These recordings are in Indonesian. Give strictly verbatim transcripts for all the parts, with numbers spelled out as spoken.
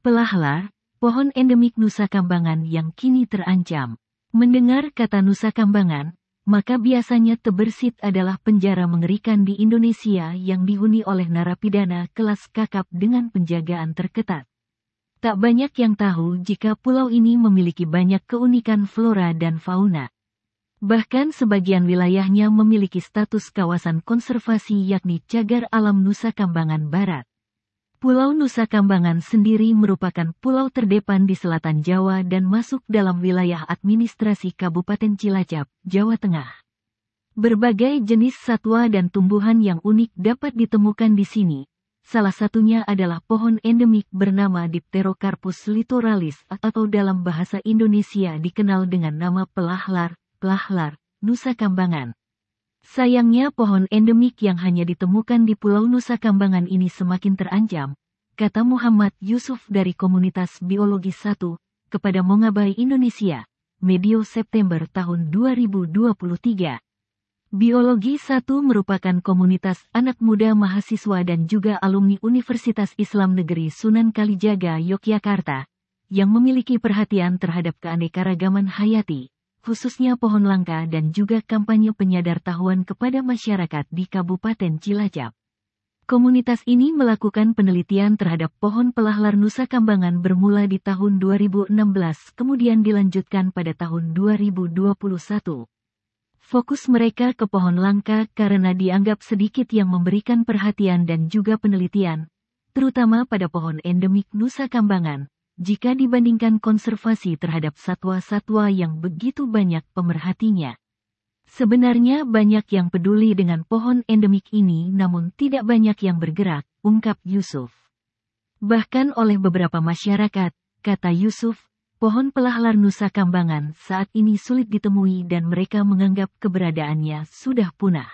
Pelahlar, pohon endemik Nusa Kambangan yang kini terancam. Mendengar kata Nusa Kambangan, maka biasanya terbersit adalah penjara mengerikan di Indonesia yang dihuni oleh narapidana kelas kakap dengan penjagaan terketat. Tak banyak yang tahu jika pulau ini memiliki banyak keunikan flora dan fauna. Bahkan sebagian wilayahnya memiliki status kawasan konservasi yakni Cagar Alam Nusa Kambangan Barat. Pulau Nusa Kambangan sendiri merupakan pulau terdepan di selatan Jawa dan masuk dalam wilayah administrasi Kabupaten Cilacap, Jawa Tengah. Berbagai jenis satwa dan tumbuhan yang unik dapat ditemukan di sini. Salah satunya adalah pohon endemik bernama Dipterocarpus litoralis atau dalam bahasa Indonesia dikenal dengan nama pelahlar, pelahlar, Nusa Kambangan. Sayangnya pohon endemik yang hanya ditemukan di Pulau Nusa Kambangan ini semakin terancam, kata Muhammad Yusuf dari Komunitas Biologi satu, kepada Mongabay Indonesia, medio September tahun dua ribu dua puluh tiga. Biologi satu merupakan komunitas anak muda mahasiswa dan juga alumni Universitas Islam Negeri Sunan Kalijaga, Yogyakarta, yang memiliki perhatian terhadap keanekaragaman hayati, khususnya pohon langka dan juga kampanye penyadartahuan kepada masyarakat di Kabupaten Cilacap. Komunitas ini melakukan penelitian terhadap pohon pelahlar Nusa Kambangan bermula di tahun dua ribu enam belas kemudian dilanjutkan pada tahun dua ribu dua puluh satu. Fokus mereka ke pohon langka karena dianggap sedikit yang memberikan perhatian dan juga penelitian, terutama pada pohon endemik Nusa Kambangan, jika dibandingkan konservasi terhadap satwa-satwa yang begitu banyak pemerhatinya. Sebenarnya banyak yang peduli dengan pohon endemik ini namun tidak banyak yang bergerak, ungkap Yusuf. Bahkan oleh beberapa masyarakat, kata Yusuf, pohon pelahlar Nusa Kambangan saat ini sulit ditemui dan mereka menganggap keberadaannya sudah punah.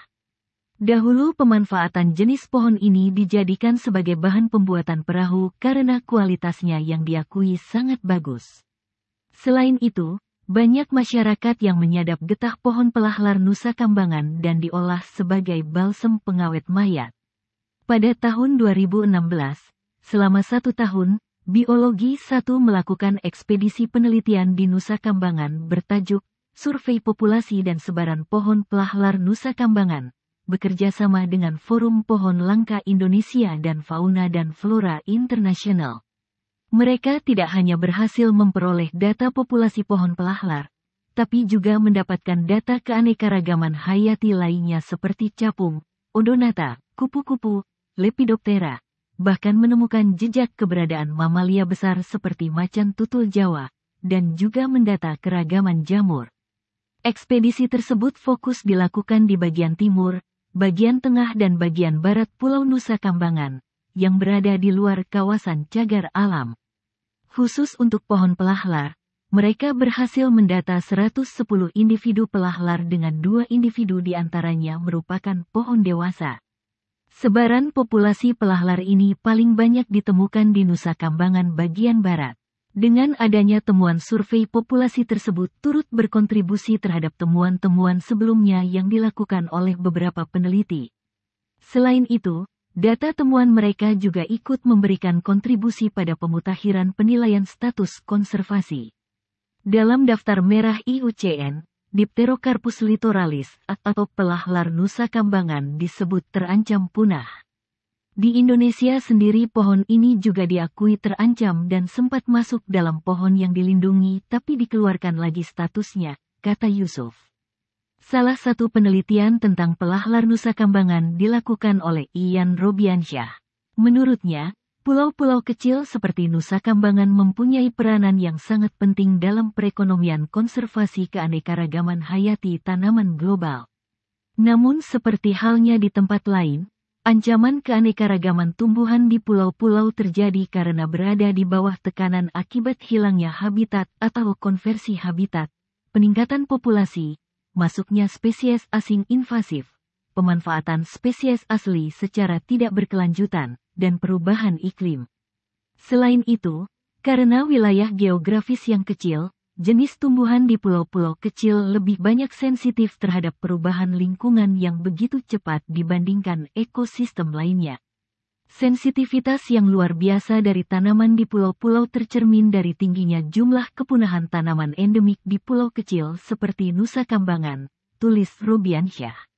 Dahulu pemanfaatan jenis pohon ini dijadikan sebagai bahan pembuatan perahu karena kualitasnya yang diakui sangat bagus. Selain itu, banyak masyarakat yang menyadap getah pohon pelahlar Nusa Kambangan dan diolah sebagai balsem pengawet mayat. Pada tahun dua ribu enam belas, selama satu tahun, Biologi satu melakukan ekspedisi penelitian di Nusa Kambangan bertajuk Survei Populasi dan Sebaran Pohon Pelahlar Nusa Kambangan, bekerja sama dengan Forum Pohon Langka Indonesia dan Fauna dan Flora Internasional. Mereka tidak hanya berhasil memperoleh data populasi pohon pelahlar, tapi juga mendapatkan data keanekaragaman hayati lainnya seperti capung, odonata, kupu-kupu, lepidoptera, bahkan menemukan jejak keberadaan mamalia besar seperti macan tutul Jawa, dan juga mendata keragaman jamur. Ekspedisi tersebut fokus dilakukan di bagian timur, bagian tengah dan bagian barat Pulau Nusa Kambangan, yang berada di luar kawasan cagar alam. Khusus untuk pohon pelahlar, mereka berhasil mendata seratus sepuluh individu pelahlar dengan dua individu diantaranya merupakan pohon dewasa. Sebaran populasi pelahlar ini paling banyak ditemukan di Nusa Kambangan bagian barat. Dengan adanya temuan survei populasi tersebut turut berkontribusi terhadap temuan-temuan sebelumnya yang dilakukan oleh beberapa peneliti. Selain itu, data temuan mereka juga ikut memberikan kontribusi pada pemutakhiran penilaian status konservasi. Dalam daftar merah I U C N, Dipterocarpus litoralis atau pelahlar Nusa Kambangan disebut terancam punah. Di Indonesia sendiri pohon ini juga diakui terancam dan sempat masuk dalam pohon yang dilindungi tapi dikeluarkan lagi statusnya, kata Yusuf. Salah satu penelitian tentang pelahlar Nusa Kambangan dilakukan oleh Ian Robiansyah. Menurutnya, pulau-pulau kecil seperti Nusa Kambangan mempunyai peranan yang sangat penting dalam perekonomian konservasi keanekaragaman hayati tanaman global. Namun seperti halnya di tempat lain, ancaman keanekaragaman tumbuhan di pulau-pulau terjadi karena berada di bawah tekanan akibat hilangnya habitat atau konversi habitat, peningkatan populasi, masuknya spesies asing invasif, pemanfaatan spesies asli secara tidak berkelanjutan, dan perubahan iklim. Selain itu, karena wilayah geografis yang kecil, jenis tumbuhan di pulau-pulau kecil lebih banyak sensitif terhadap perubahan lingkungan yang begitu cepat dibandingkan ekosistem lainnya. Sensitivitas yang luar biasa dari tanaman di pulau-pulau tercermin dari tingginya jumlah kepunahan tanaman endemik di pulau kecil seperti Nusa Kambangan, tulis Rubiansyah.